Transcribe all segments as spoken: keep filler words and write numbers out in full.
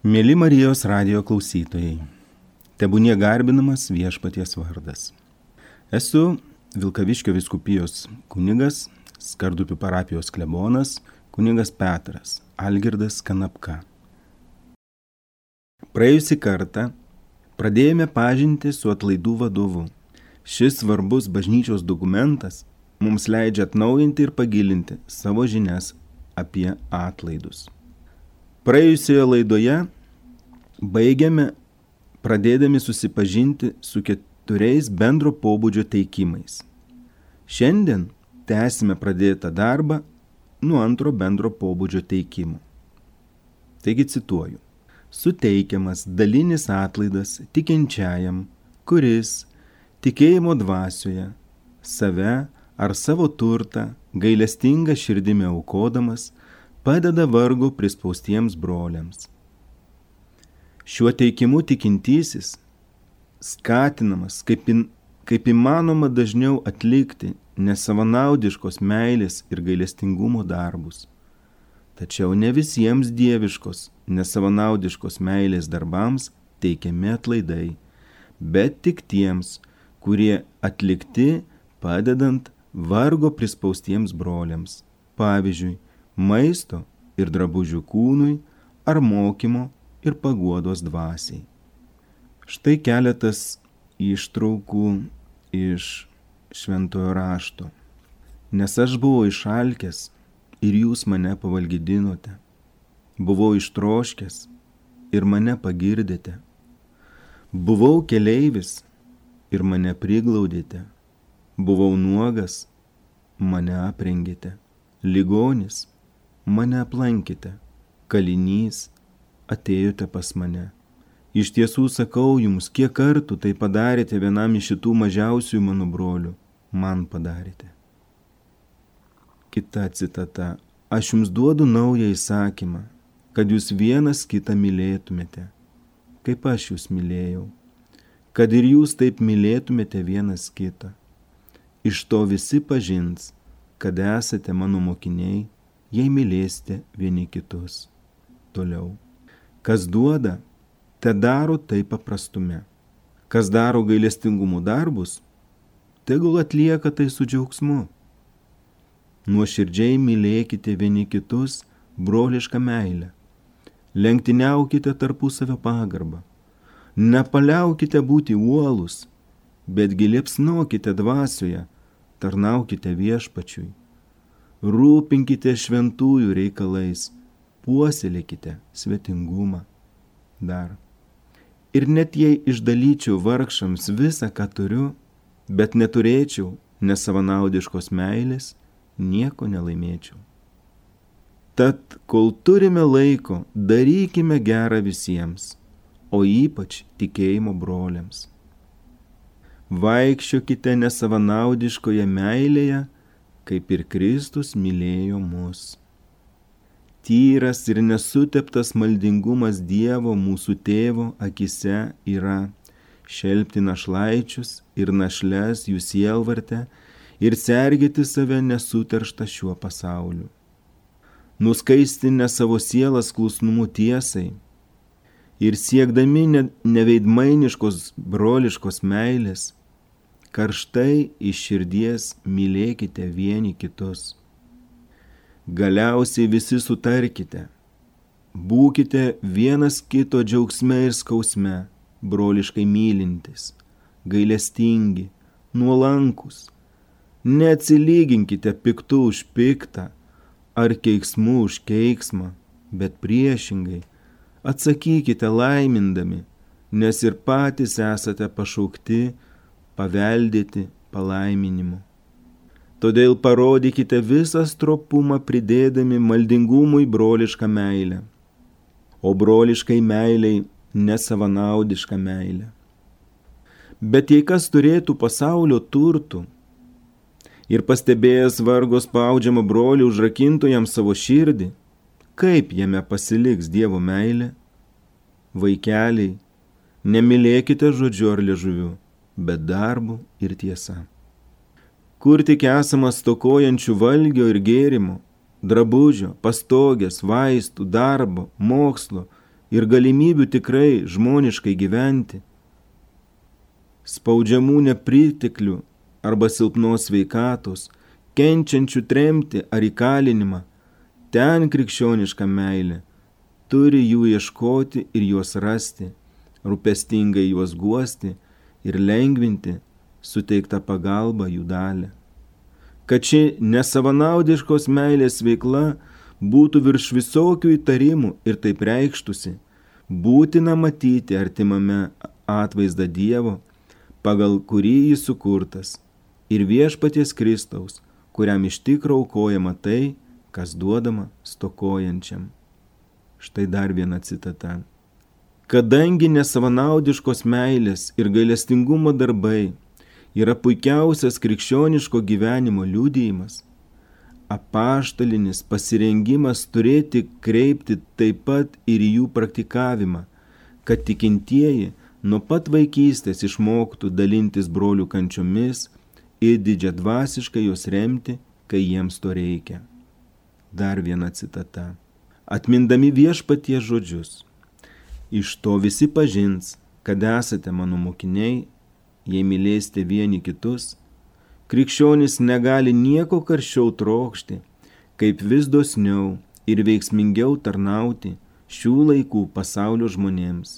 Mėly Marijos radijo klausytojai, tebūnie garbinamas Viešpaties vardas. Esu Vilkaviškio vyskupijos kunigas, Skardupių parapijos klebonas, kunigas Petras Algirdas Kanapka. Praėjusį kartą pradėjome pažinti su atlaidų vadovu. Šis svarbus bažnyčios dokumentas mums leidžia atnaujinti ir pagilinti savo žinias apie atlaidus. Praėjusioje laidoje baigiame pradėdami susipažinti su keturiais bendro pobūdžio teikimais. Šiandien tęsime pradėtą darbą nuo antro bendro pobūdžio teikimo. Taigi cituoju. Suteikiamas dalinis atlaidas tikinčiajam, kuris tikėjimo dvasioje save ar savo turtą gailestingą širdimi aukodamas padeda vargo prispaustiems broliams. Šiuo teikimu tikintysis skatinamas kaip, in, kaip įmanoma dažniau atlikti nesavanaudiškos meilės ir gailestingumo darbus. Tačiau ne visiems dieviškos nesavanaudiškos meilės darbams teikiami atlaidai, bet tik tiems, kurie atlikti padedant vargo prispaustiems broliams, pavyzdžiui, maisto ir drabužių kūnui ar mokymo ir paguodos dvasiai. Štai keletas ištraukų iš šventojo rašto. Nes aš buvau išalkęs ir jūs mane pavalgydinote. Buvau ištroškęs ir mane pagirdėte. Buvau keleivis ir mane priglaudėte. Buvau nuogas, mane aprengėte. Ligonis, mane aplankėte, kalinys, atėjote pas mane. Iš tiesų sakau jums, kiek kartų tai padarėte vienam iš šitų mažiausių mano brolių, man padarėte. Kita citata. Aš jums duodu naują įsakymą, kad jūs vienas kitą mylėtumėte, kaip aš jūs mylėjau, kad ir jūs taip mylėtumėte vienas kitą. Iš to visi pažins, kad esate mano mokiniai, jei mylėsite vieni kitus. Toliau. Kas duoda, te daro tai paprastume. Kas daro gailestingumo darbus, tegul atlieka tai su džiaugsmu. Nuoširdžiai mylėkite vieni kitus brolišką meilę. Lenktyniaukite tarpusavio pagarbą. Nepaliaukite būti uolūs, bet liepsnokite dvasioje, tarnaukite viešpačiui. Rūpinkite šventųjų reikalais, puoselėkite svetingumą. Dar. Ir net jei išdalyčiau vargšams visą, ką turiu, bet neturėčiau nesavanaudiškos meilės, nieko nelaimėčiau. Tad, kol turime laiko, darykime gerą visiems, o ypač tikėjimo broliams. Vaikščiokite nesavanaudiškoje meilėje, kaip ir Kristus mylėjo mus. Tyras ir nesuteptas maldingumas Dievo mūsų tėvo akise yra šelpti našlaičius ir našles jų sielvarte ir sergėti save nesuterštą šiuo pasauliu. Nuskaistinę savo sielas klusnumu tiesai ir siekdami ne, neveidmainiškos broliškos meilės, karštai iš širdies mylėkite vieni kitus. Galiausiai visi sutarkite, būkite vienas kito džiaugsme ir skausme, broliškai mylintis, gailestingi, nuolankus. Neatsilyginkite piktu už piktą ar keiksmu už keiksmą, bet priešingai atsakykite laimindami, nes ir patys esate pašaukti paveldėti palaiminimu. Todėl parodykite visą stropumą pridėdami maldingumui brolišką meilę, o broliškai meiliai nesavanaudišką meilę. Bet jei kas turėtų pasaulio turtų ir pastebėjęs vargo spaudžiamą brolį užrakintų jam savo širdį, kaip jame pasiliks Dievo meilė? Vaikeliai, nemylėkite žodžiu ar liežuviu, bet darbu ir tiesa. Kur tik esama stokojančių valgio ir gėrimo, drabužio, pastogės, vaistų, darbo, mokslo ir galimybių tikrai žmoniškai gyventi, spaudžiamų nepriteklių arba silpnos sveikatos, kenčiančių tremtį ar įkalinimą, ten krikščioniška meilė turi jų ieškoti ir juos rasti, rūpestingai juos guosti ir lengvinti suteiktą pagalbą jų dalį. Kad ši nesavanaudiškos meilės veikla būtų virš visokių įtarimų ir taip reikštųsi, būtina matyti artimame atvaizdą Dievo, pagal kurį jis sukurtas, ir viešpaties Kristaus, kuriam iš tikro aukojama tai, kas duodama stokojančiam. Štai dar viena citata. Kadangi nesavanaudiškos meilės ir gailestingumo darbai yra puikiausias krikščioniško gyvenimo liudijimas, apaštalinis pasirengimas turėti kreipti taip pat ir jų praktikavimą, kad tikintieji nuo pat vaikystės išmoktų dalintis brolių kančiomis ir didžiadvasiškai juos remti, kai jiems to reikia. Dar viena citata. Atmindami viešpaties žodžius, iš to visi pažins, kad esate mano mokiniai, jei mylėsite vieni kitus, krikščionis negali nieko karščiau trokšti, kaip vis dosniau ir veiksmingiau tarnauti šių laikų pasaulio žmonėms.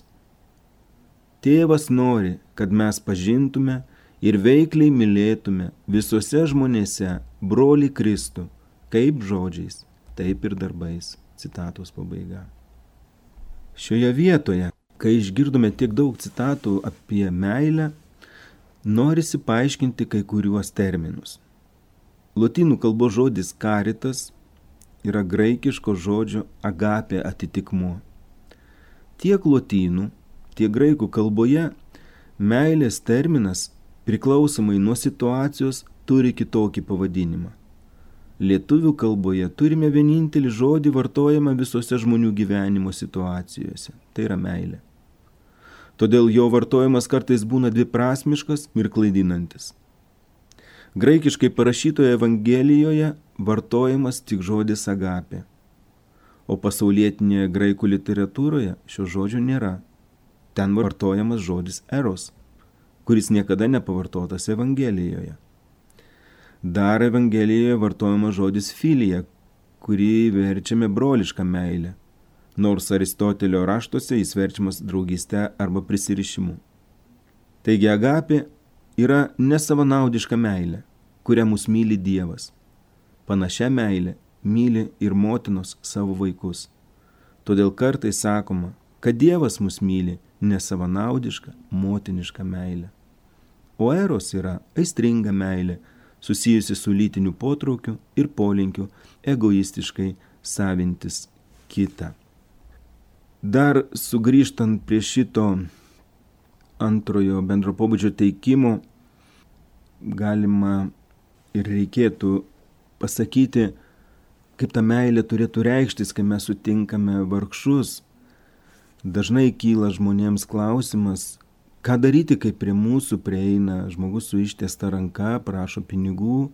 Tėvas nori, kad mes pažintume ir veikliai mylėtume visose žmonėse brolį Kristų, kaip žodžiais, taip ir darbais. Citatos pabaiga. Šioje vietoje, kai išgirdome tiek daug citatų apie meilę, norisi paaiškinti kai kuriuos terminus. Lotynų kalbos žodis caritas yra graikiško žodžio agapė atitikmuo. Tiek lotynų, tiek graikų kalboje meilės terminas priklausomai nuo situacijos turi kitokį pavadinimą. Lietuvių kalboje turime vienintelį žodį vartojamą visose žmonių gyvenimo situacijose. Tai yra meilė. Todėl jo vartojimas kartais būna dviprasmiškas ir klaidinantis. Graikiškai parašytoje Evangelijoje vartojamas tik žodis agapė, o pasaulietinėje graikų literatūroje šio žodžio nėra. Ten vartojamas žodis eros, kuris niekada nepavartotas Evangelijoje. Dar Evangelijoje vartojamas žodis filija, kurį verčiame brolišką meilę, nors Aristotelio raštuose jis verčiamas draugyste arba prisirišimu. Taigi agapė yra nesavanaudiška meilė, kurią mus myli Dievas. Panašia meilė myli ir motinos savo vaikus. Todėl kartais sakoma, kad Dievas mus myli nesavanaudiška, motiniška meilė. O eros yra aistringa meilė, susijusi su lytiniu potraukiu ir polinkiu egoistiškai savintis kitą. Dar sugrįžtant prie šito antrojo bendro pobūdžio teikimo, galima ir reikėtų pasakyti, kaip ta meilė turėtų reikštis, kai mes sutinkame vargšus. Dažnai kyla žmonėms klausimas, ką daryti, kai prie mūsų prieina žmogus su ištiesta ranka, prašo pinigų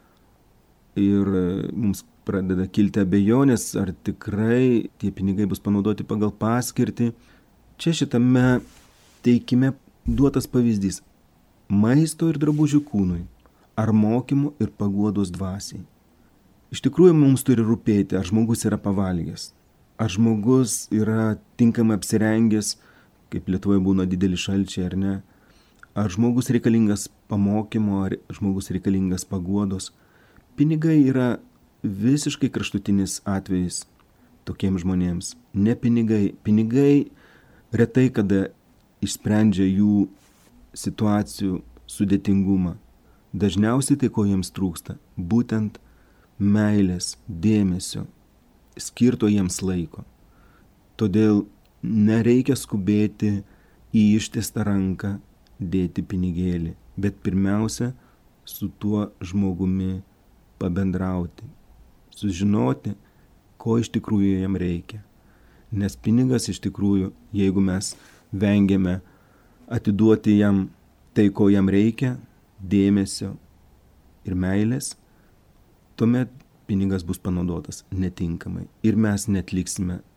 ir mums pradeda kilti abejonės, ar tikrai tie pinigai bus panaudoti pagal paskirtį. Čia šitame teikime duotas pavyzdys maisto ir drabužių kūnui, ar mokymų ir paguodos dvasiai. Iš tikrųjų mums turi rūpėti, ar žmogus yra pavalgęs, ar žmogus yra tinkamai apsirengęs, kaip Lietuvoje būna dideli šalčiai ar ne, ar žmogus reikalingas pamokymo, ar žmogus reikalingas paguodos. Pinigai yra visiškai kraštutinis atvejis tokiems žmonėms. Ne pinigai. Pinigai retai kada išsprendžia jų situacijų sudėtingumą. Dažniausiai tai, ko jiems trūksta, būtent meilės, dėmesio, skirto jiems laiko. Todėl nereikia skubėti į ištiestą ranką dėti pinigėlį, bet pirmiausia su tuo žmogumi pabendrauti, sužinoti, ko iš tikrųjų jam reikia. Nes pinigas iš tikrųjų, jeigu mes vengiame atiduoti jam tai, ko jam reikia, dėmesio ir meilės, tuomet pinigas bus panaudotas netinkamai ir mes netliksime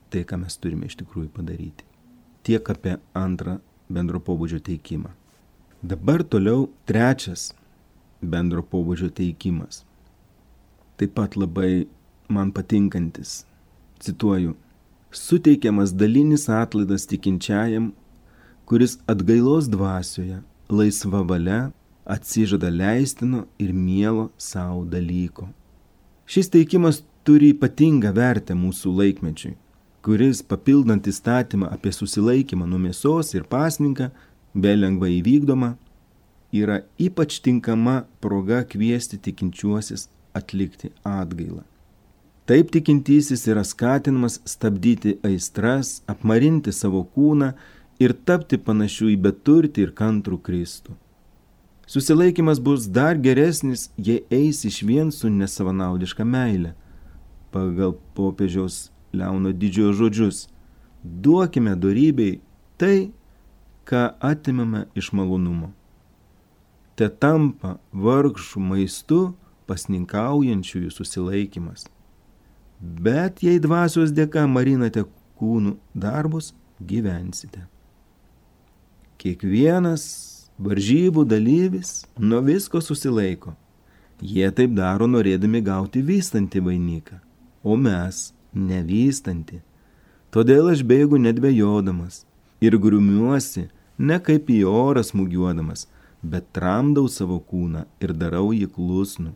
tai, ką mes turime iš tikrųjų padaryti. Tiek apie antrą bendro pobūdžio teikimą. Dabar toliau trečias bendro pobūdžio teikimas. Taip pat labai man patinkantis. Cituoju. Suteikiamas dalinis atlaidas tikinčiajam, kuris atgailos dvasioje, laisva valia, atsižada leistino ir mielo savo dalyko. Šis teikimas turi ypatingą vertę mūsų laikmečiui, kuris, papildant įstatymą apie susilaikymą nuo mėsos ir pasninką, be lengvai įvykdoma, yra ypač tinkama proga kviesti tikinčiuosius atlikti atgailą. Taip tikintysis yra skatinamas stabdyti aistras, apmarinti savo kūną ir tapti panašiu į beturtį ir kantrų Kristų. Susilaikymas bus dar geresnis, jei eis išvien su nesavanaudiška meile. Pagal popiežiaus Leono Didžiojo žodžius, duokime dorybei tai, ką atimame iš malonumo. Te tampa vargšų maistu pasninkaujančiųjų susilaikymas. Bet jei dvasios dėka marinate kūnų darbus, gyvensite. Kiekvienas varžybų dalyvis nuo visko susilaiko. Jie taip daro norėdami gauti vystantį vainiką, o mes nevystanti. Todėl aš bėgu nedvejodamas ir grumiuosi ne kaip į orą smūgiuodamas, bet tramdau savo kūną ir darau jį klusnų.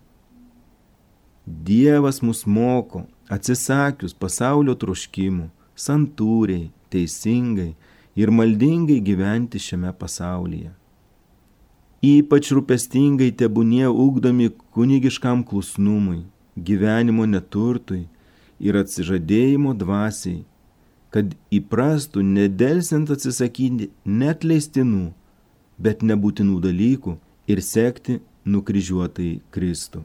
Dievas mus moko, atsisakius pasaulio troškimų, santūriai, teisingai ir maldingai gyventi šiame pasaulyje. Ypač rūpestingai tebūnie ugdomi kunigiškam klusnumui, gyvenimo neturtui ir atsižadėjimo dvasiai, kad įprastų nedelsiant atsisakyti net leistinų, bet nebūtinų dalykų ir sekti nukryžiuotai Kristų.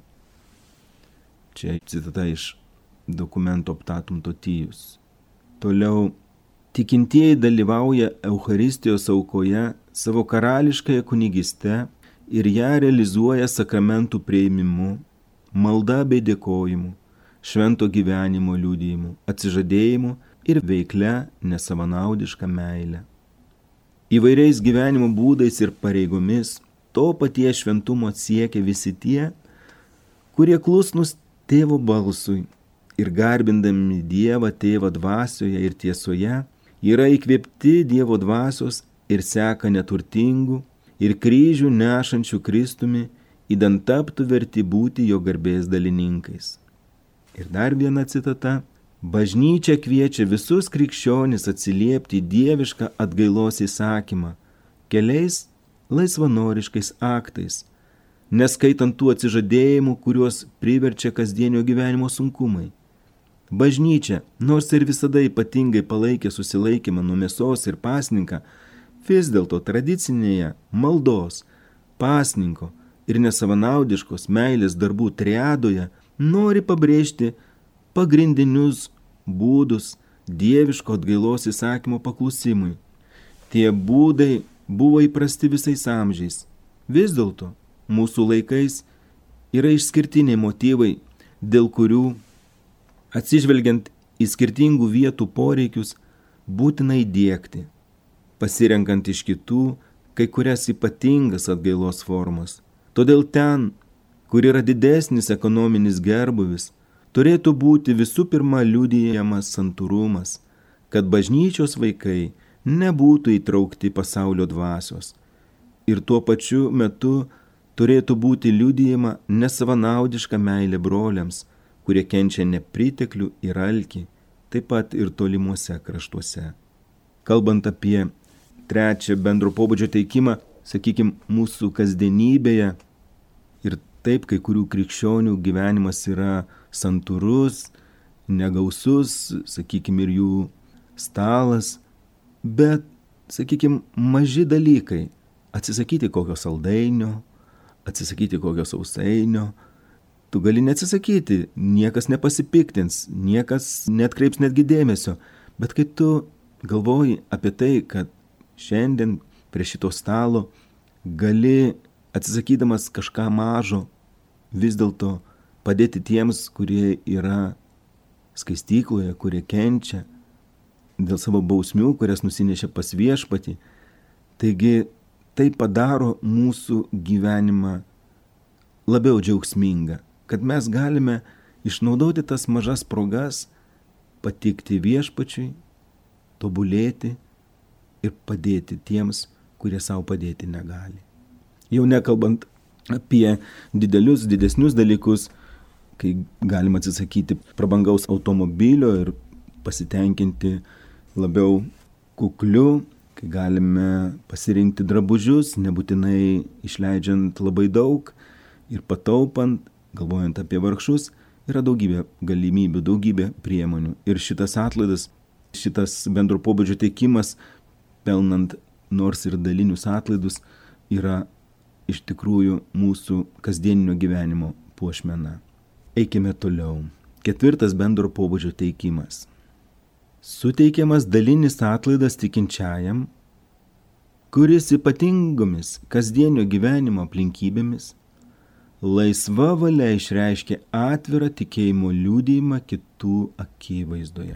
Čia citata iš dokumento Optatum Totius. Toliau, tikintieji dalyvauja Eucharistijos aukoje savo karališkąją kunigystę ir ją realizuoja sakramentų priėmimu, malda bei dėkojimu, švento gyvenimo liudijimu, atsižadėjimu ir veiklia nesavanaudiška meile. Įvairiais gyvenimo būdais ir pareigomis to paties šventumo siekia visi tie, kurie klusnus tėvo balsui ir garbindami Dievą tėvą dvasioje ir tiesoje, yra įkvėpti Dievo dvasios ir seka neturtingų ir kryžių nešančių Kristumi, idant taptų verti būti jo garbės dalininkais. Ir dar viena citata. Bažnyčia kviečia visus krikščionis atsiliepti į dievišką atgailos įsakymą keliais laisvanoriškais aktais, neskaitant tų atsižadėjimų, kuriuos priverčia kasdienio gyvenimo sunkumai. Bažnyčia, nors ir visada ypatingai palaikė susilaikymą nuo mėsos ir pasninką, vis dėlto tradicinėje maldos, pasninko ir nesavanaudiškos meilės darbų triadoje nori pabrėžti pagrindinius būdus dieviško atgailos įsakymo paklusimui. Tie būdai buvo įprasti visais amžiais. Vis dėlto mūsų laikais yra išskirtiniai motyvai, dėl kurių, atsižvelgiant į skirtingų vietų poreikius, būtina įdiegti, pasirenkant iš kitų kai kurias ypatingas atgailos formas. Todėl ten, kur yra didesnis ekonominis gerbūvis, turėtų būti visų pirma liudijamas santūrumas, kad bažnyčios vaikai nebūtų įtraukti pasaulio dvasios. Ir tuo pačiu metu turėtų būti liudijama nesavanaudiška meilė broliams, kurie kenčia nepriteklių ir alkį, taip pat ir tolimuose kraštuose. Kalbant apie trečią bendro pobūdžio teikimą, sakykime, mūsų kasdienybėje, ir taip kai kurių krikščionių gyvenimas yra santūrus, negausus, sakykime, ir jų stalas, bet, sakykime, maži dalykai. Atsisakyti kokio saldainio, atsisakyti kokio sausainio. Tu gali neatsisakyti, niekas nepasipiktins, niekas netkreips netgi dėmesio. Bet kai tu galvoji apie tai, kad šiandien prie šito stalo gali, atsisakydamas kažką mažo, vis dėlto padėti tiems, kurie yra skaistykloje, kurie kenčia, dėl savo bausmių, kurias nusinešė pas viešpatį. Taigi tai padaro mūsų gyvenimą labiau džiaugsmingą, kad mes galime išnaudoti tas mažas progas, patikti viešpačiui, tobulėti ir padėti tiems, kurie savo padėti negali. Jau nekalbant apie didelius, didesnius dalykus, kai galima atsisakyti prabangaus automobilio ir pasitenkinti labiau kukliu, kai galime pasirinkti drabužius, nebūtinai išleidžiant labai daug ir pataupant, galvojant apie vargšus, yra daugybė galimybių, daugybė priemonių. Ir šitas atlaidas, šitas bendro pobūdžio teikimas, pelnant nors ir dalinius atlaidus, yra iš tikrųjų mūsų kasdieninio gyvenimo puošmena. Eikime toliau. Ketvirtas bendro pobūdžio teikimas. Suteikiamas dalinis atlaidas tikinčiajam, kuris ypatingomis kasdienio gyvenimo aplinkybėmis laisva valia išreiškia atvirą tikėjimo liudijimą kitų akivaizdoje.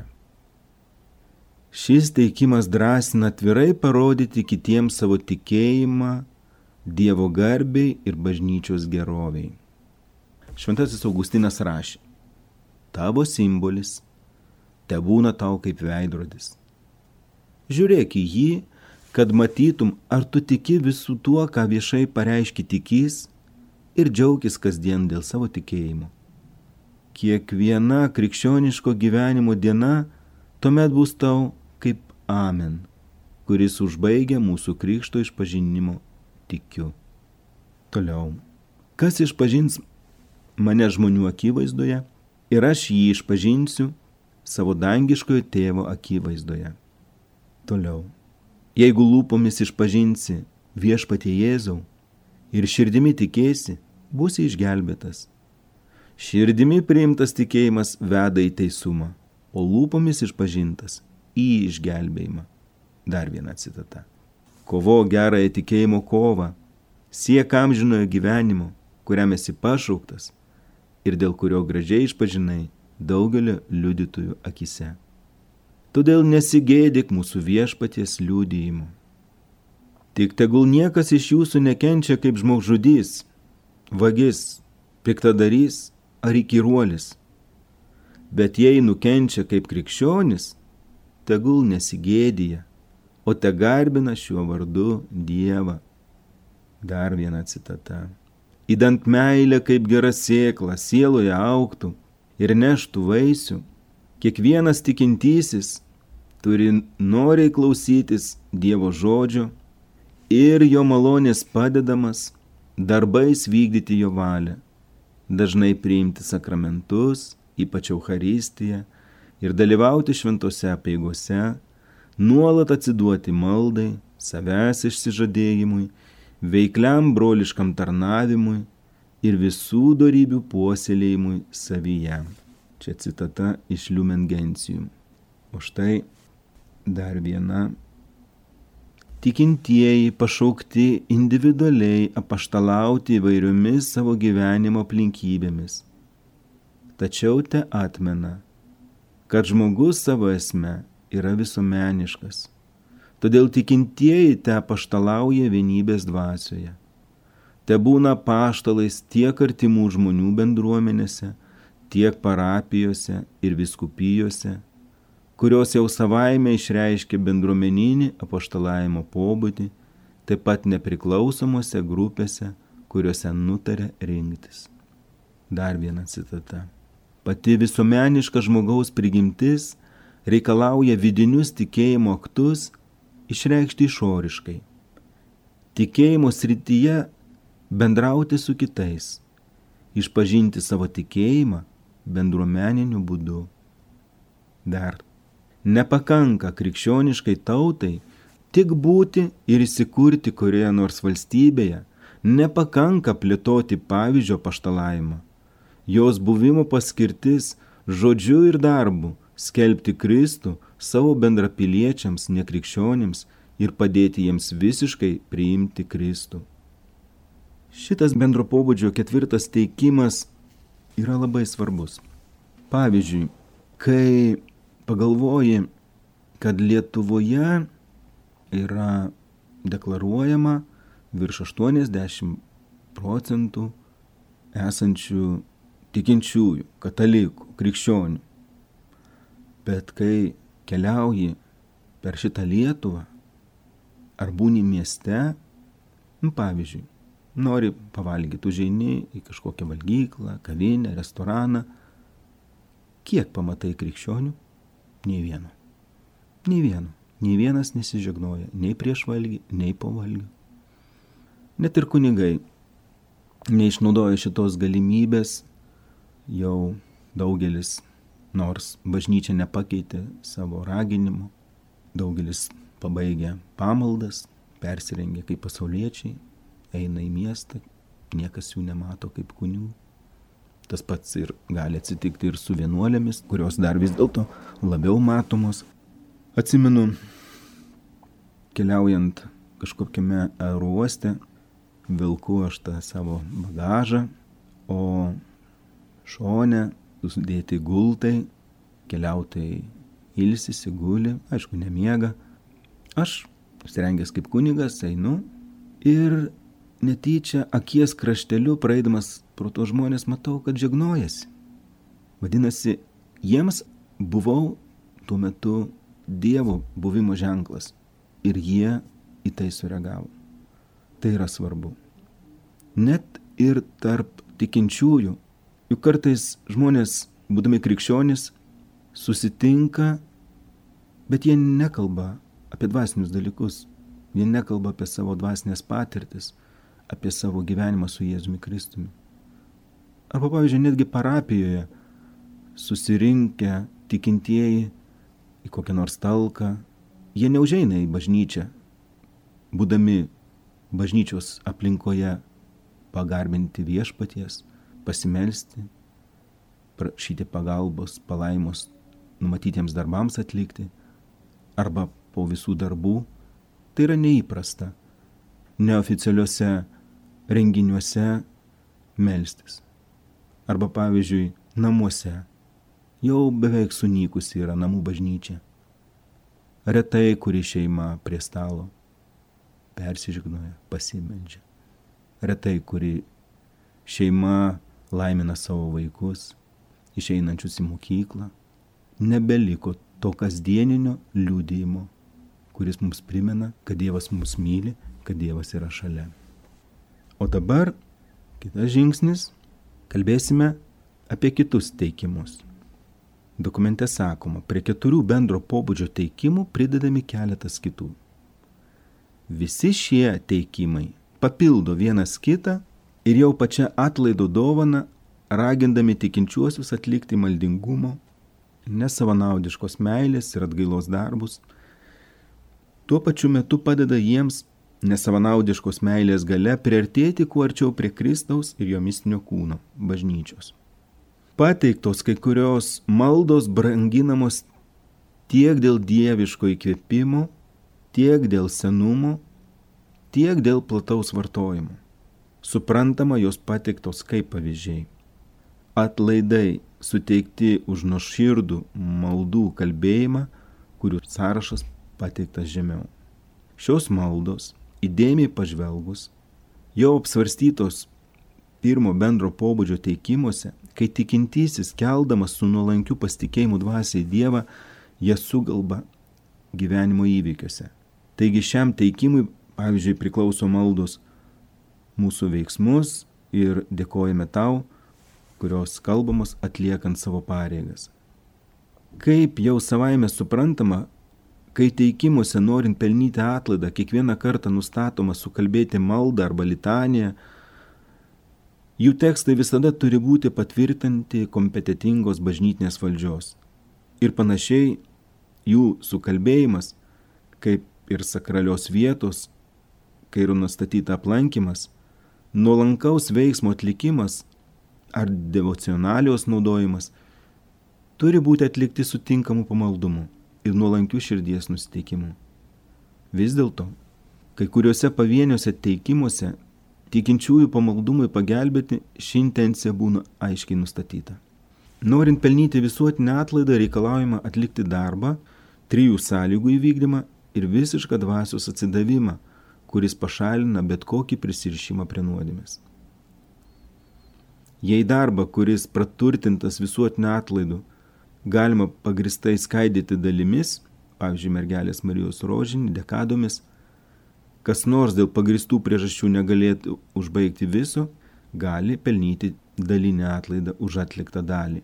Šis teikimas drąsina atvirai parodyti kitiems savo tikėjimą Dievo garbei ir bažnyčios geroviai. Šventasis Augustinas rašė: tavo simbolis tebūna tau kaip veidrodis. Žiūrėk į jį, kad matytum, ar tu tiki visų tuo, ką viešai pareiški tikys, ir džiaukis kasdien dėl savo tikėjimo. Kiekviena krikščioniško gyvenimo diena tuomet bus tau kaip amen, kuris užbaigia mūsų krikšto išpažinimo tikiu. Toliau. Kas išpažins mane žmonių akivaizdoje, ir aš jį išpažinsiu savo dangiškojo tėvo akivaizdoje. Toliau. Jeigu lūpomis išpažinsi viešpatie Jėzau ir širdimi tikėsi, būsi išgelbėtas. Širdimi priimtas tikėjimas veda į teisumą, o lūpomis išpažintas į išgelbėjimą. Dar viena citata. Kovo gerąją tikėjimo kovą, siek amžinojo gyvenimo, kuriam esi pašauktas ir dėl kurio gražiai išpažinai daugelio liudytojų akise. Todėl nesigėdyk mūsų viešpaties liudijimo. Tik tegul niekas iš jūsų nekenčia kaip žmogžudys, vagis, piktadarys ar įkyruolis, bet jei nukenčia kaip krikščionis, tegul nesigėdija, o te garbina šiuo vardu Dievą. Dar viena citata. Įdant meilę kaip gera sėkla sieloje augtų ir neštų vaisių, kiekvienas tikintysis turi noriai klausytis Dievo žodžio ir jo malonės padedamas darbais vykdyti jo valią, dažnai priimti sakramentus, ypač Eucharistiją, ir dalyvauti šventose apeigose, nuolat atsiduoti maldai, savęs išsižadėjimui, veikliam broliškam tarnavimui ir visų dorybių puoselėjimui savyje. Čia citata iš Lumen Gentium. O štai dar viena. Tikintieji pašaukti individualiai apaštalauti įvairiomis savo gyvenimo aplinkybėmis. Tačiau te atmena, kad žmogus savo esme yra visuomeniškas. Todėl tikintieji te apaštalauja vienybės dvasioje. Te būna apaštalais tiek artimų žmonių bendruomenėse, tiek parapijose ir vyskupijose, kurios jau savaime išreiškia bendruomeninį apaštalavimo pobūdį, taip pat nepriklausomose grupėse, kuriuose nutarė rinktis. Dar viena citata. Pati visuomeniška žmogaus prigimtis reikalauja vidinius tikėjimo aktus išreikšti išoriškai. Tikėjimo srityje bendrauti su kitais, išpažinti savo tikėjimą bendruomeniniu būdu. Dar nepakanka krikščioniškai tautai tik būti ir įsikurti kurioje nors valstybėje, nepakanka plėtoti pavyzdžio apaštalavimą. Jos buvimo paskirtis žodžiu ir darbu skelbti Kristų savo bendrapiliečiams nekrikščionims ir padėti jiems visiškai priimti Kristų. Šitas bendro pobūdžio ketvirtas teikimas yra labai svarbus. Pavyzdžiui, kai pagalvoji kad Lietuvoje yra deklaruojama virš aštuoniasdešimt procentų esančių tikinčiųjų, katalikų, krikščionių. Bet kai keliauji per šitą Lietuvą, ar būni mieste, nu, pavyzdžiui, nori pavalgyti, užeini į kažkokią valgyklą, kavinę, restoraną, kiek pamatai krikščionių? Nei vieno. Nei vieno. Nei vienas nesižegnoja, nei prieš valgį, nei po valgį. Net ir kunigai neišnaudoja šitos galimybės, jau daugelis, nors bažnyčia nepakeitė savo raginimo, daugelis pabaigia pamaldas, persirengia kaip pasauliečiai, eina į miestą, niekas jų nemato kaip kunigų. Tas pats ir gali atsitikti ir su vienuolėmis, kurios dar vis dėlto labiau matomos. Atsimenu, keliaujant kažkokiame aerouoste, vilku aš tą savo bagažą, o šone sudėti gultai, keliautojai ilsisi, guli, aišku, nemiega. Aš, apsirengęs kaip kunigas, einu ir netyčia akies krašteliu praeidamas pro to žmonės matau, kad žegnojasi. Vadinasi, jiems buvau tuo metu Dievo buvimo ženklas ir jie į tai sureagavo. Tai yra svarbu. Net ir tarp tikinčiųjų, juk kartais žmonės, būdami krikščionys, susitinka, bet jie nekalba apie dvasinius dalykus. Jie nekalba apie savo dvasinės patirtis, apie savo gyvenimą su Jėzumi Kristumi. Arba, pavyzdžiui, netgi parapijoje susirinkę tikintieji į kokią nors talką, jie neužeina į bažnyčią, būdami bažnyčios aplinkoje pagarbinti viešpaties, pasimelsti, prašyti pagalbos, palaimos numatytiems darbams atlikti, arba po visų darbų. Tai yra neįprasta neoficialiuose renginiuose melstis. Arba, pavyzdžiui, namuose. Jau beveik sunykusi yra namų bažnyčia. Retai kuri šeima prie stalo persižegnoja, pasimeldžia. Retai kuri šeima laimina savo vaikus, išeinančius į mokyklą. Nebeliko to kasdieninio liudijimo, kuris mums primena, kad Dievas mus myli, kad Dievas yra šalia. O dabar kitas žingsnis, kalbėsime apie kitus teikimus. Dokumente sakoma, prie keturių bendro pobūdžio teikimų pridedami keletas kitų. Visi šie teikimai papildo vienas kitą ir jau pačią atlaido dovaną, ragindami tikinčiuosius atlikti maldingumo, nesavanaudiškos meilės ir atgailos darbus, tuo pačiu metu padeda jiems nesavanaudiškos meilės galia priartėti kuo arčiau prie Kristaus ir jo mistinio kūno, bažnyčios. Pateiktos kai kurios maldos branginamos tiek dėl dieviško įkvėpimo, tiek dėl senumo, tiek dėl plataus vartojimo. Suprantama, jos pateiktos kaip pavyzdžiai. Atlaidai suteikti už nuoširdų maldų kalbėjimą, kurių sąrašas pateiktas žemiau. Šios maldos, įdėmiai pažvelgus, jau apsvarstytos pirmo bendro pobūdžio teikimuose, kai tikintysis keldamas su nuolankiu pasitikėjimu dvasiai Dievą, jie sugalba gyvenimo įvykiuose. Taigi šiam teikimui, pavyzdžiui, priklauso maldos mūsų veiksmus ir dėkojame tau, kurios kalbamos atliekant savo pareigas. Kaip jau savaime suprantama, kai teikimuose norint pelnyti atlaidą, kiekvieną kartą nustatoma sukalbėti maldą arba litaniją, jų tekstai visada turi būti patvirtinti kompetitingos bažnytinės valdžios. Ir panašiai jų sukalbėjimas, kaip ir sakralios vietos, kai yra nustatyta aplankymas, nuolankaus veiksmo atlikimas ar devocionalijos naudojimas, turi būti atlikti su tinkamu pamaldumu ir nuolankiu širdies nusiteikimu. Vis dėlto, kai kuriuose pavieniuose teikimuose tikinčiųjų pamaldumui pagelbėti ši intencija būna aiškiai nustatyta. Norint pelnyti visuotinę atlaidą reikalaujama atlikti darbą, trijų sąlygų įvykdymą ir visišką dvasios atsidavimą, kuris pašalina bet kokį prisirišimą prie nuodėmės. Jei darbą, kuris praturtintas visuotiniu atlaidu, galima pagristai skaidyti dalimis, pavyzdžiui, mergelės Marijos rožinį, dekadomis, kas nors dėl pagristų priežasčių negalėtų užbaigti viso, gali pelnyti dalinę atlaidą už atliktą dalį.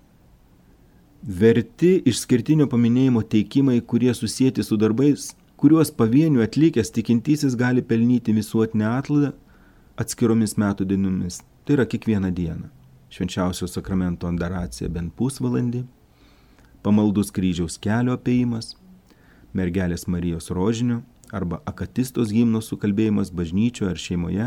Verti išskirtinio paminėjimo teikimai, kurie susijęti su darbais, kuriuos pavienių atlikęs tikintysis gali pelnyti visuotinę atlaidą atskiromis metų dienomis. Tai yra kiekvieną dieną. Švenčiausio sakramento adoracija bent pusvalandį, pamaldus kryžiaus kelio apėjimas, mergelės Marijos rožinio arba akatistos himno sukalbėjimas bažnyčioje ar šeimoje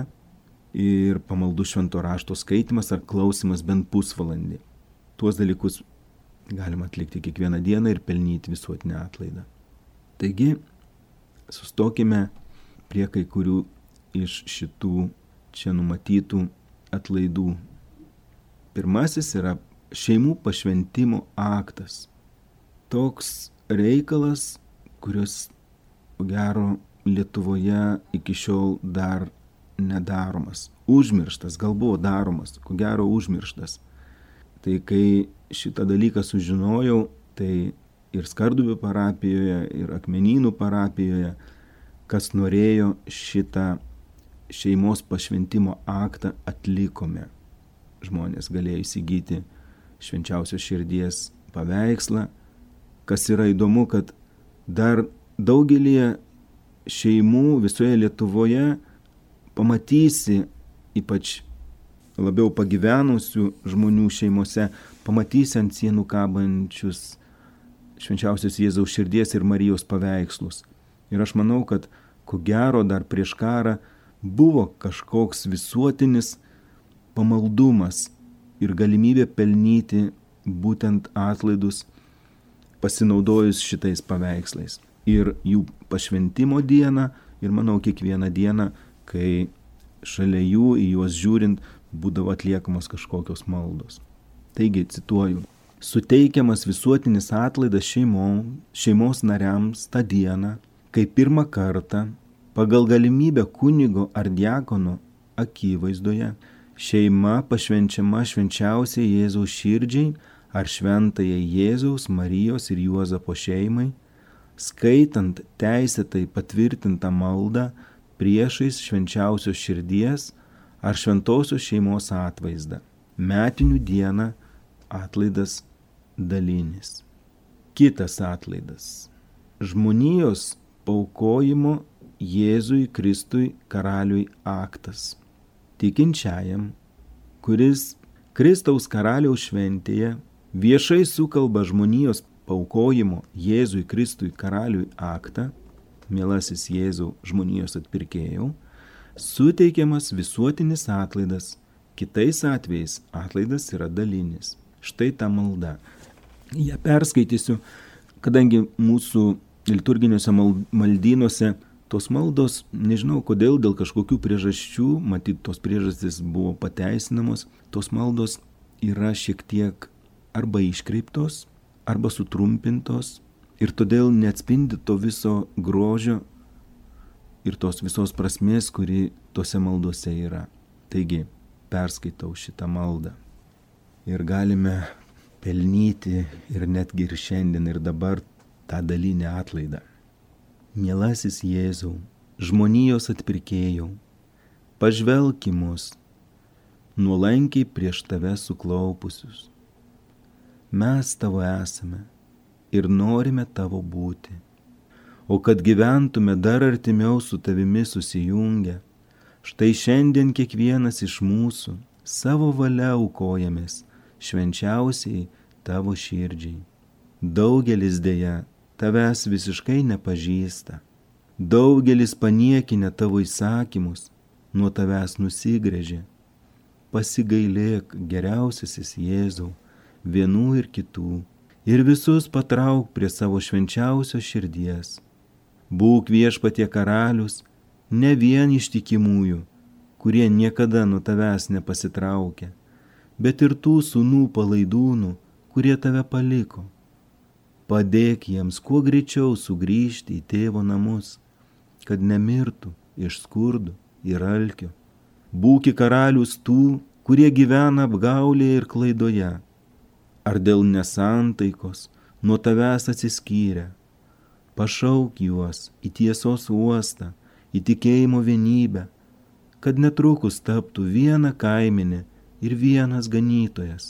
ir pamaldus švento rašto skaitimas ar klausimas bent pusvalandį. Tuos dalykus galima atlikti kiekvieną dieną ir pelnyti visuotinę atlaidą. Taigi, sustokime prie kai kurių iš šitų čia numatytų atlaidų. Pirmasis yra šeimų pašventimo aktas. Toks reikalas, kuris, ko gero, Lietuvoje iki šiol dar nedaromas. Užmirštas, gal buvo daromas, ko gero užmirštas. Tai kai šitą dalyką sužinojau, tai ir Skarduvių parapijoje, ir Akmenynų parapijoje, kas norėjo šitą šeimos pašventimo aktą atlikome. Žmonės galėjo įsigyti švenčiausios širdies paveikslą. Kas yra įdomu, kad dar daugelį šeimų visoje Lietuvoje pamatysi, ypač labiau pagyvenusių žmonių šeimose, pamatysi ant sienų kabančius švenčiausios Jėzaus širdies ir Marijos paveikslus. Ir aš manau, kad ko gero dar prieš karą buvo kažkoks visuotinis pamaldumas ir galimybė pelnyti būtent atlaidus pasinaudojus šitais paveikslais. Ir jų pašventimo dieną, ir manau kiekvieną dieną, kai šalia jų į juos žiūrint būdavo atliekamos kažkokios maldos. Taigi, cituoju, suteikiamas visuotinis atlaidas šeimom, šeimos nariams tą dieną, kai pirmą kartą pagal galimybę kunigo ar diakono akivaizdoje šeima pašvenčiama švenčiausiai Jėzaus širdžiai ar šventajai Jėzaus, Marijos ir Juozapo šeimai, skaitant teisėtai patvirtintą maldą priešais švenčiausios širdies ar šventosios šeimos atvaizdą. Metinių dieną atlaidas dalinis. Kitas atlaidas. Žmonijos paaukojimo Jėzui Kristui Karaliui aktas. Tikinčiajam, kuris Kristaus Karaliaus šventėje viešai sukalba žmonijos paaukojimo Jėzui Kristui Karaliui aktą, mielasis Jėzau žmonijos atpirkėjau, suteikiamas visuotinis atlaidas. Kitais atvejais atlaidas yra dalinis. Štai ta malda. Ja perskaitysiu, kadangi mūsų liturginiuose maldynuose tos maldos, nežinau kodėl, dėl kažkokių priežasčių, matyt, tos priežastys buvo pateisinamos, tos maldos yra šiek tiek arba iškreiptos, arba sutrumpintos ir todėl neatspindi to viso grožio ir tos visos prasmės, kuri tose maldose yra. Taigi, perskaitau šitą maldą ir galime pelnyti ir netgi ir šiandien ir dabar tą dalinę atlaidą. Mielasis Jėzau, žmonijos atpirkėjau, pažvelk į mus, nuolankiai prieš tave suklaupusius. Mes tavo esame ir norime tavo būti. O kad gyventume dar artimiau su tavimi susijungę, štai šiandien kiekvienas iš mūsų savo valia aukojamės švenčiausiai tavo širdžiai. Daugelis dėja tavęs visiškai nepažįsta. Daugelis paniekinę tavo įsakymus nuo tavęs nusigręžė. Pasigailėk, geriausiasis Jėzau, vienų ir kitų, ir visus patrauk prie savo švenčiausios širdies. Būk Viešpatie karalius, ne vien ištikimųjų, kurie niekada nuo tavęs nepasitraukia, bet ir tų sūnų palaidūnų, kurie tave paliko. padėk jiems kuo greičiau sugrįžti į tėvo namus, kad nemirtų iš skurdo ir alkio. Būki karalius tų, kurie gyvena apgaulėje ir klaidoje, ar dėl nesantaikos nuo tavęs atsiskyrę. Pašauk juos į tiesos uostą, į tikėjimo vienybę, kad netrukus taptų viena kaimenė ir vienas ganytojas.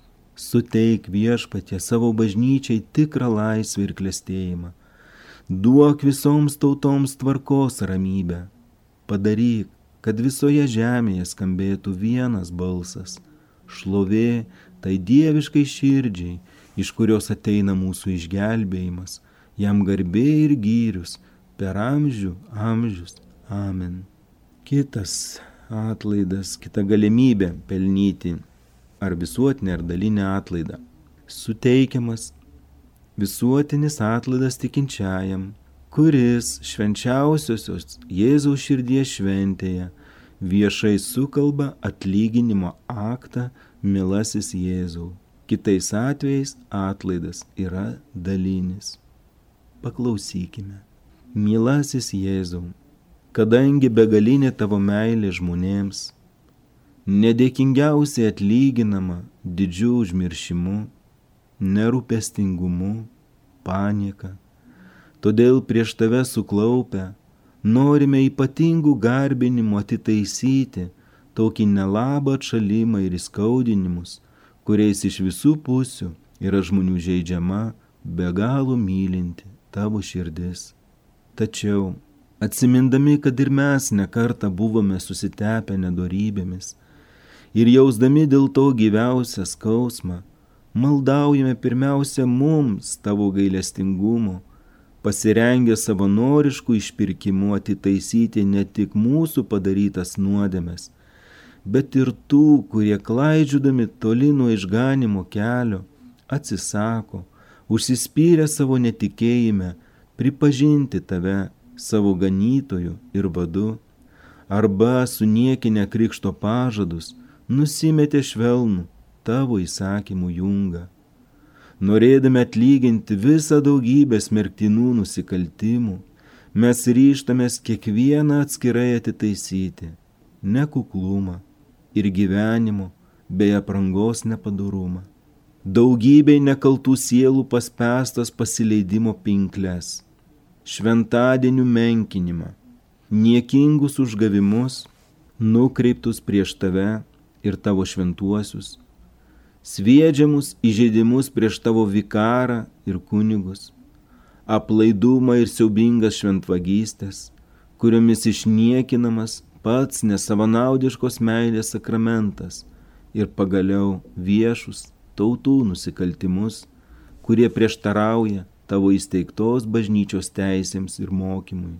Suteik Viešpatie savo bažnyčiai tikrą laisvę ir klestėjimą. Duok visoms tautoms tvarkos ramybę. Padaryk, kad visoje žemėje skambėtų vienas balsas. Šlovė tai dieviškai širdžiai, iš kurios ateina mūsų išgelbėjimas. Jam garbė ir gyrius per amžių amžius. Amen. Kitas atlaidas, kita galimybė pelnyti ar visuotinį ar dalinį atlaidą. Suteikiamas visuotinis atlaidas tikinčiajam, kuris švenčiausiosios Jėzaus širdies šventėje viešai sukalba atlyginimo aktą mielasis Jėzau. Kitais atvejais atlaidas yra dalinis. Paklausykime. Mielasis Jėzau, kadangi begalinė tavo meilė žmonėms, nedėkingiausiai atlyginama didžiu užmiršimu, nerūpestingumu, panieka, todėl prieš tave suklaupę norime ypatingų garbinimų atitaisyti tokį nelabą atšalimą ir įskaudinimus, kuriais iš visų pusių yra žmonių žeidžiama, be galo mylinti tavo širdis. Tačiau, atsimindami, kad ir mes nekartą buvome susitepę nedorybėmis ir jausdami dėl to gyviausią skausmą, maldaujame pirmiausia mums tavo gailestingumo, pasirengę savanoriškų išpirkimų atitaisyti ne tik mūsų padarytas nuodėmes, bet ir tų, kurie klaidžiodami toli nuo išganimo kelio atsisako, užsispyrę savo netikėjime, pripažinti tave savo ganytoju ir vadu, arba suniekinę krikšto pažadus nusimetė švelnų tavo įsakymų jungą. Norėdami atlyginti visą daugybę smerktinų nusikaltimų, mes ryžtamės kiekvieną atskirai atitaisyti, nekuklumą ir gyvenimo bei aprangos nepadorumą, daugybei nekaltų sielų paspęstas pasileidimo pinkles, šventadienių menkinimą, niekingus užgavimus, nukreiptus prieš tave ir tavo šventuosius, sviedžiamus įžeidimus prieš tavo vikarą ir kunigus, aplaidumą ir siaubingas šventvagystės, kuriomis išniekinamas pats nesavanaudiškos meilės sakramentas ir pagaliau viešus tautų nusikaltimus, kurie prieštarauja tavo įsteigtos bažnyčios teisėms ir mokymui.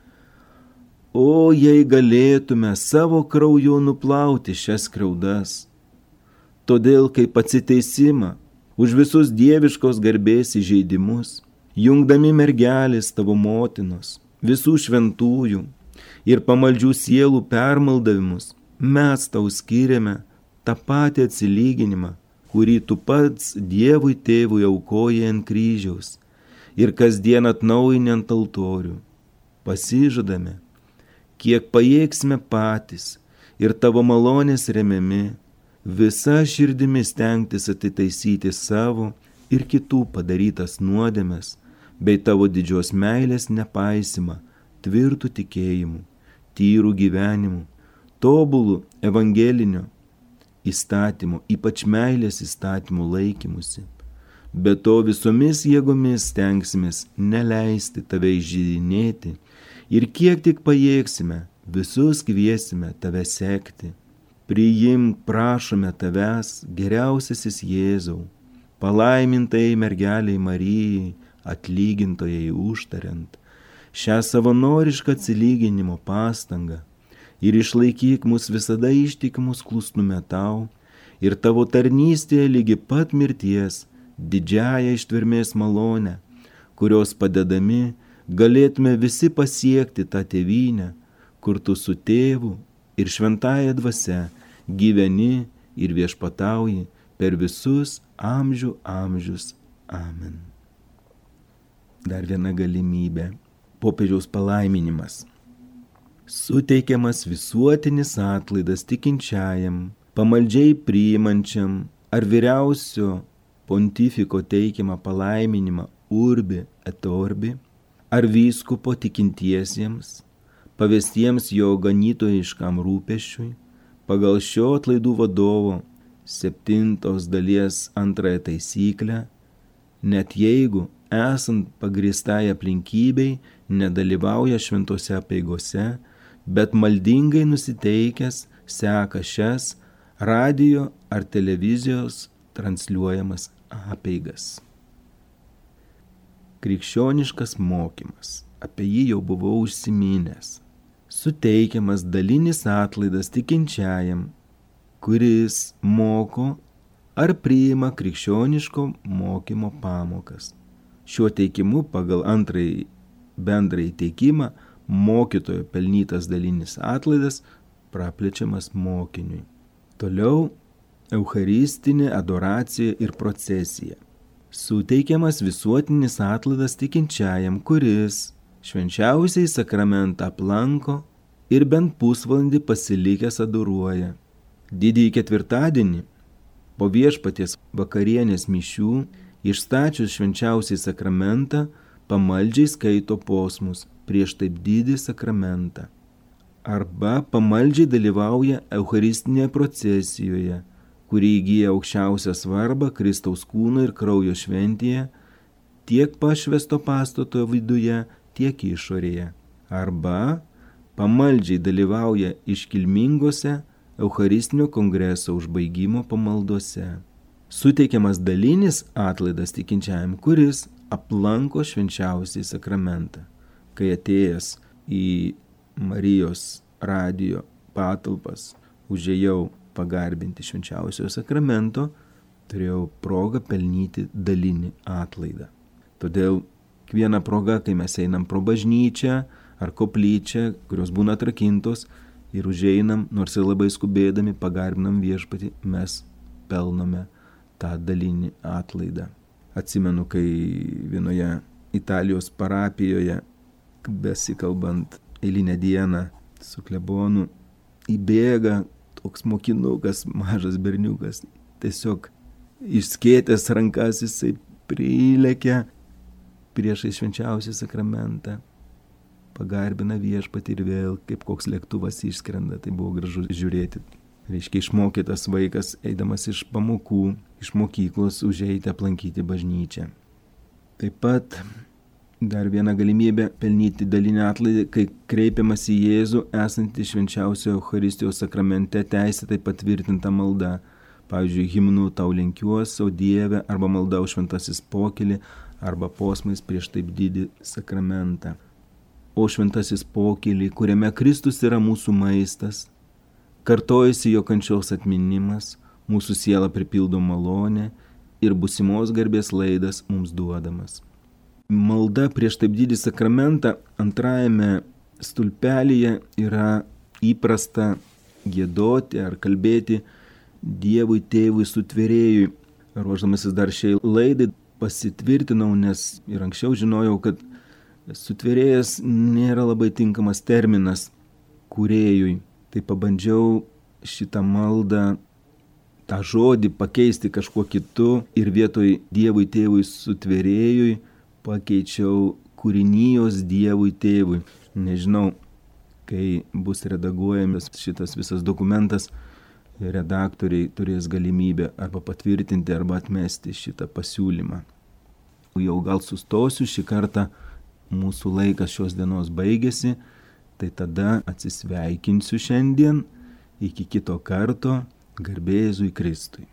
O jei galėtume savo krauju nuplauti šias skriaudas, todėl kaip atsiteisimą už visus dieviškos garbės įžeidimus, jungdami mergelės tavo motinos, visų šventųjų ir pamaldžių sielų permaldavimus, mes tau skiriame tą patį atsilyginimą, kurį tu pats Dievui tėvui aukojai ant kryžiaus ir kasdien atnaujini ant altorių. Pasižadame, kiek pajėgsime patys ir tavo malonės remiami, visa širdimi stengtis atitaisyti savo ir kitų padarytas nuodėmes, bei tavo didžios meilės nepaisimą, tvirtų tikėjimų, tyrų gyvenimų, tobulų evangelinio įstatymų, ypač meilės įstatymų laikymusi. Be to visomis jėgomis stengsimės neleisti tave įžeidinėti ir kiek tik pajėgsime, visus kviesime tave sekti. Priimk, prašome tavęs, geriausiasis Jėzau, palaimintai mergeliai Marijai, atlygintojai užtariant, šią savanorišką atsilyginimo pastangą ir išlaikyk mus visada ištikimus klusnume tau ir tavo tarnystėje lygi pat mirties didžiąją ištvermės malonę, kurios padedami galėtume visi pasiekti tą tėvynę, kur tu su tėvu ir šventąja dvasia gyveni ir viešpatauji per visus amžių amžius. Amen. dar viena galimybė - popiežiaus palaiminimas. Suteikiamas visuotinis atlaidas tikinčiajam, pamaldžiai priimančiam ar vyriausio pontifiko teikiamą palaiminimą urbi et orbi, ar vyskupo tikintiesiems, pavestiems jo ganytojiškam rūpesčiui, pagal šio atlaidų vadovo septintos dalies antrąją taisyklę, net jeigu esant pagristai aplinkybei nedalyvauja šventose apeigose, bet maldingai nusiteikęs seka šias radijo ar televizijos transliuojamas apeigas. Krikščioniškas mokymas, apie jį jau buvau užsiminęs. Suteikiamas dalinis atlaidas tikinčiajam, kuris moko ar priima krikščioniško mokymo pamokas. Šiuo teikimu pagal antrąjį bendrąjį teikimą mokytojo pelnytas dalinis atlaidas praplečiamas mokiniui. Toliau eucharistinė adoracija ir procesija. Suteikiamas visuotinis atlaidas tikinčiajam, kuris švenčiausiai sakramentą aplanko ir bent pusvalandį pasilikęs adoruoja. Didįjį ketvirtadienį po viešpaties vakarienės mišių išstačius švenčiausiai sakramentą pamaldžiai skaito posmus prieš taip didį sakramentą. Arba pamaldžiai dalyvauja eucharistinėje procesijoje, kuri įgyja aukščiausią svarbą Kristaus kūno ir kraujo šventėje, tiek pašvęsto pastato viduje, tiek išorėje. Arba pamaldžiai dalyvauja iškilmingose eucharistinio kongreso užbaigimo pamaldose. Suteikiamas dalinis atlaidas tikinčiajam, kuris aplanko švenčiausiai sakramentą. Kai atėjęs į Marijos radijo patalpas užėjau pagarbinti švenčiausiojo sakramento, turėjau progą pelnyti dalinį atlaidą. Todėl kiekviena proga, kai mes einam pro bažnyčią ar koplyčią, kurios būna atrakintos ir užeinam, nors ir labai skubėdami, pagarbinam viešpatį, mes pelnome tą dalinį atlaidą. Atsimenu, kai vienoje Italijos parapijoje, besikalbant eilinę dieną su klebonu, įbėga toks mokinukas, mažas berniukas, tiesiog išskėtęs rankas jisai prilekia priešais švenčiausią sakramentą, pagarbina viešpatį ir vėl kaip koks lėktuvas išskrenda. Tai buvo gražu žiūrėti. Reiškia, išmokytas vaikas, eidamas iš pamokų, iš mokyklos, užeiti aplankyti bažnyčią. Taip pat dar viena galimybė pelnyti dalinį atlaidą, kai kreipiamas į Jėzų esantį švenčiausio Eucharistijos sakramente teisėtai patvirtinta malda. Pavyzdžiui, himnu tau lenkiuos, o Dieve, arba malda už šventasis pokylį, arba posmais prieš taip didį sakramentą. O šventasis pokylį, kuriame Kristus yra mūsų maistas, kartojasi jo kančios atminimas, mūsų siela pripildo malonę ir būsimos garbės laidas mums duodamas. Malda prieš taip didį sakramentą antrajame stulpelyje yra įprasta giedoti ar kalbėti Dievui Tėvui Sutvėrėjui. Ruoždamasis dar šiai laidai pasitvirtinau, nes ir anksčiau žinojau, kad sutvėrėjas nėra labai tinkamas terminas kūrėjui. Tai pabandžiau šitą maldą, tą žodį pakeisti kažkuo kitu ir vietoj Dievui Tėvui Sutvėrėjui pakeičiau kūrinijos Dievui Tėvui. Nežinau, kai bus redaguojamas šitas visas dokumentas, redaktoriai turės galimybę arba patvirtinti, arba atmesti šitą pasiūlymą. Jau gal sustosiu šį kartą, mūsų laikas šios dienos baigėsi, tai tada atsisveikinsiu šiandien, iki kito karto, garbė Jėzui Kristui.